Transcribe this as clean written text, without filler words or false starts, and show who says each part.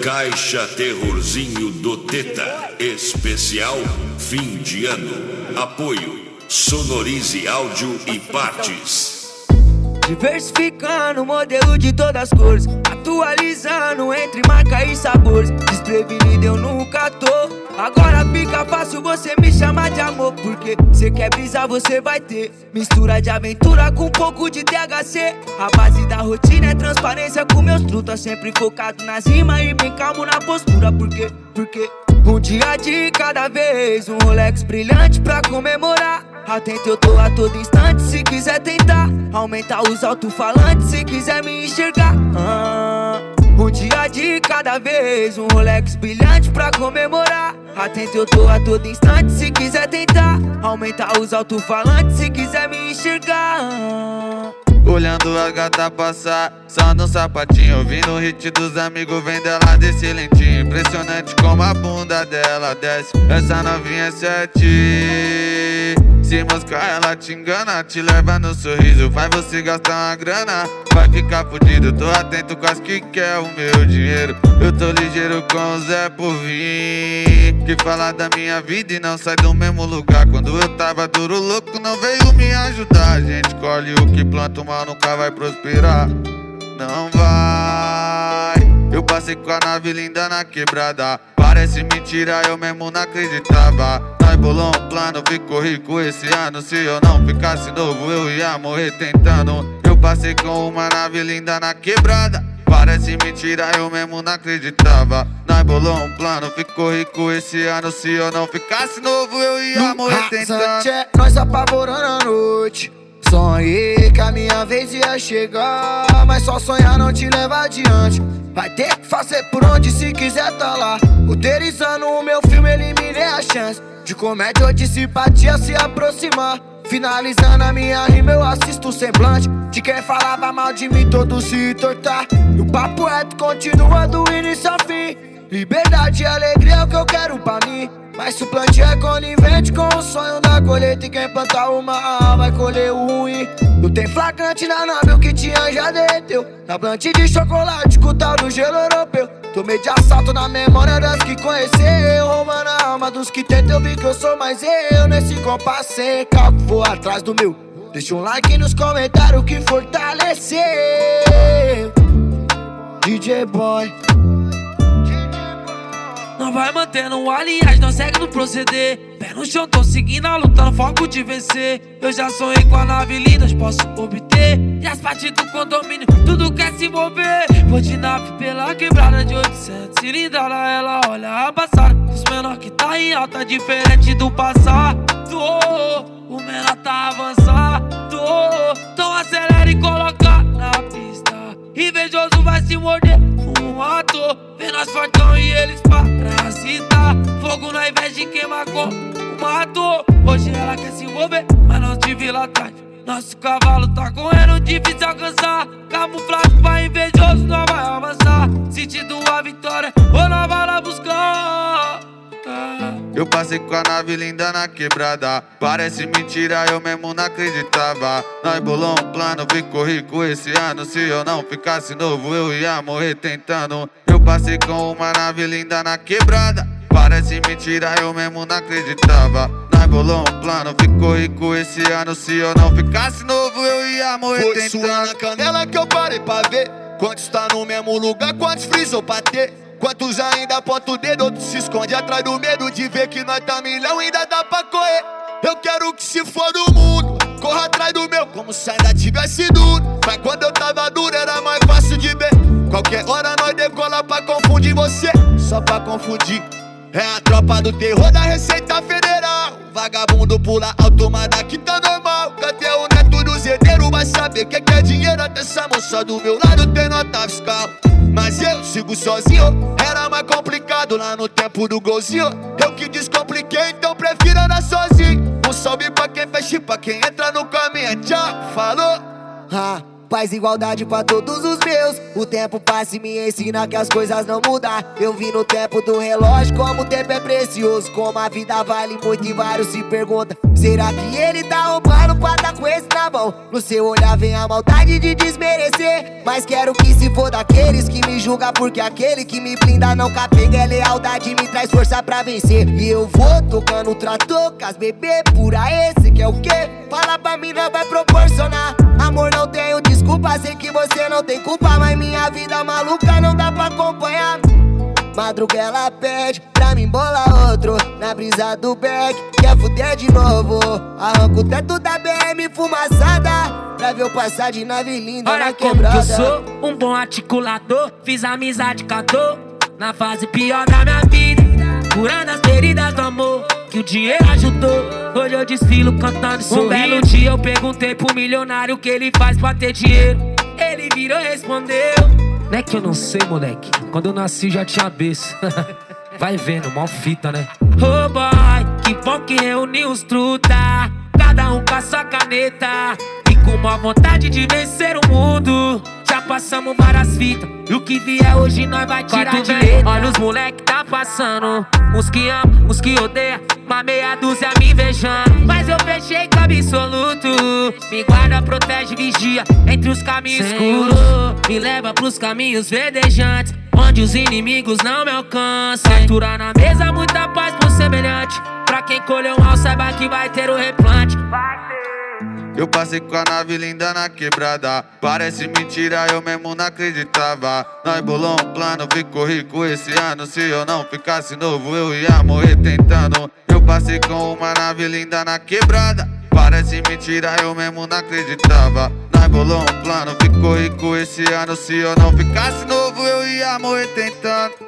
Speaker 1: Caixa Terrorzinho do Teta, especial fim de ano. Apoio Sonorize Áudio e Partes.
Speaker 2: Diversificando o modelo de todas as cores, atualizando entre marca e sabores. Desprevenido eu nunca tô, agora fica fácil você me chamar de amor. Porque cê quer brisar, você vai ter mistura de aventura com um pouco de THC. A base da rotina é transparência com meus trutas, sempre focado nas rimas e bem calmo na postura. Porque um dia de cada vez, um Rolex brilhante pra comemorar. Atento eu tô a todo instante, se quiser tentar aumentar os alto-falantes, se quiser me enxergar. Um dia de cada vez, um Rolex brilhante pra comemorar. Atento eu tô a todo instante, se quiser tentar aumentar os alto-falantes, se quiser me enxergar.
Speaker 3: Olhando a gata passar, só no sapatinho, ouvindo o hit dos amigos, vem dela desse lentinho. Impressionante como a bunda dela desce, essa novinha é 7. Se moscar ela te engana, te leva no sorriso, faz você gastar uma grana, vai ficar fudido. Tô atento com as que quer o meu dinheiro, eu tô ligeiro com o Zé por vir, que fala da minha vida e não sai do mesmo lugar. Quando eu tava duro, louco, não veio me ajudar. A gente colhe o que planta, o mal nunca vai prosperar, não vai. Eu passei com a nave linda na quebrada, parece mentira, eu mesmo não acreditava. Nós bolou um plano, ficou rico esse ano. Se eu não ficasse novo, eu ia morrer tentando. Eu passei com uma nave linda na quebrada, parece mentira, eu mesmo não acreditava. Nós bolou um plano, ficou rico esse ano. Se eu não ficasse novo, eu ia morrer tentando.
Speaker 2: Nós apavorando a noite, sonhei que a minha vez ia chegar, mas só sonhar não te leva adiante. Vai ter que fazer por onde se quiser tá lá. Roteirizando o meu filme, eliminei a chance de comédia ou de simpatia se aproximar. Finalizando a minha rima, eu assisto o semblante de quem falava mal de mim, todo se tortar. E o papo reto continua do início ao fim. Liberdade e alegria é o que eu quero pra mim, mas se o plantio é conivente com o sonho da colheita, e quem plantar o mal vai colher o ruim. Não tem flagrante na nave, o que tinha já derreteu na plante de chocolate com o tal do gelo europeu. Tomei de assalto na memória das que conheceu, roubando a alma dos que tentam. Eu vi que eu sou mais eu nesse compasso sem calco, vou atrás do meu. Deixa um like nos comentários que fortaleceu. DJ Boy.
Speaker 4: Não vai mantendo aliás, não segue no proceder. Pé no chão, tô seguindo a luta no foco de vencer. Eu já sonhei com a nave linda, posso obter. E as partes do condomínio, tudo quer se envolver. Vou de nave pela quebrada de 800 cilindrada, ela olha a passar. Os menor que tá em alta, diferente do passado. O menor tá avançado. Então acelera e coloca na pista. Invejoso vai se morder um ator, vê nós fortão e eles parasitar. Fogo na inveja de quem marcou o mato. Hoje ela quer se envolver, mas não te vi lá atrás. Nosso cavalo tá correndo, difícil alcançar. Camuflado pra invejoso, nós vai avançar. Sentindo a vitória, ou nós vai lá buscar.
Speaker 3: Eu passei com a nave linda na quebrada, parece mentira, eu mesmo não acreditava. Nós bolou um plano, ficou rico esse ano. Se eu não ficasse novo, eu ia morrer tentando. Eu passei com uma nave linda na quebrada, parece mentira, eu mesmo não acreditava. Nós bolou um plano, ficou rico esse ano. Se eu não ficasse novo, eu ia morrer tentando.
Speaker 5: Foi suando na canela que eu parei pra ver quantos tá no mesmo lugar, quantos frisou pra ter. Quantos ainda aponta o dedo, outros se esconde atrás do medo de ver que nós tá milhão, ainda dá pra correr. Eu quero que se for do mundo, corra atrás do meu, como se ainda tivesse duro. Mas quando eu tava duro era mais fácil de ver. Qualquer hora nós decola pra confundir você, só pra confundir. É a tropa do terror da Receita Federal. Vagabundo pula alto, mas daqui tá normal. Cadê o neto do zedeiro? Vai saber que é dinheiro. Até essa moça do meu lado tem nota fiscal. Mas eu sigo sozinho, era mais complicado lá no tempo do golzinho. Eu que descompliquei, então prefiro andar sozinho. Um salve pra quem fecha, pra quem entra no caminho. Tchau, falou.
Speaker 2: paz e igualdade pra todos os meus. O tempo passa e me ensina que as coisas não mudam. Eu vi no tempo do relógio como o tempo é precioso, como a vida vale muito e vários se perguntam: será que ele tá roubando pra tá com esse na mão? No seu olhar vem a maldade de desmerecer, mas quero que se for daqueles que me julgam, porque aquele que me blinda não capega é lealdade e me traz força pra vencer. E eu vou tocando o trator com as bebê pura, esse que é o quê? Fala pra mim, não vai proporcionar. Amor, não tenho desculpa, sei que você não tem culpa, mas minha vida maluca não dá pra acompanhar. Madruga ela pede pra mim bolar outro na brisa do Beck, quer fuder de novo. Arranco o teto da BM fumaçada pra ver eu passar de nave linda.
Speaker 4: Olha
Speaker 2: na
Speaker 4: como
Speaker 2: quebrada.
Speaker 4: que eu sou um bom articulador, fiz amizade com a dor na fase pior da minha vida, curando as feridas do amor que o dinheiro ajudou. Hoje eu desfilo cantando e sorrindo. Um belo dia eu perguntei pro milionário o que ele faz pra ter dinheiro. Ele virou e respondeu: não é que eu não sei, moleque, quando eu nasci já tinha berço. Vai vendo, mal fita, né? Oh boy, que bom que reuniu os truta, cada um com a sua caneta e com uma vontade de vencer o mundo. Já passamos várias fitas e o que vier hoje nós vai tirar de letra. Olha os moleque tá passando, uns que amam, uns que odeiam, uma meia dúzia me invejando. Mas eu fechei com absoluto, me guarda, protege, vigia entre os caminhos escuros, me leva pros caminhos verdejantes, onde os inimigos não me alcançam. Fartura na mesa, muita paz pro semelhante, pra quem colheu mal saiba que vai ter o replante.
Speaker 3: Eu passei com a nave linda na quebrada, parece mentira, eu mesmo não acreditava. Nós bolou um plano, ficou rico esse ano. Se eu não ficasse novo, eu ia morrer tentando. Eu passei com uma nave linda na quebrada, parece mentira, eu mesmo não acreditava. Nós bolou um plano, ficou rico esse ano. Se eu não ficasse novo, eu ia morrer tentando.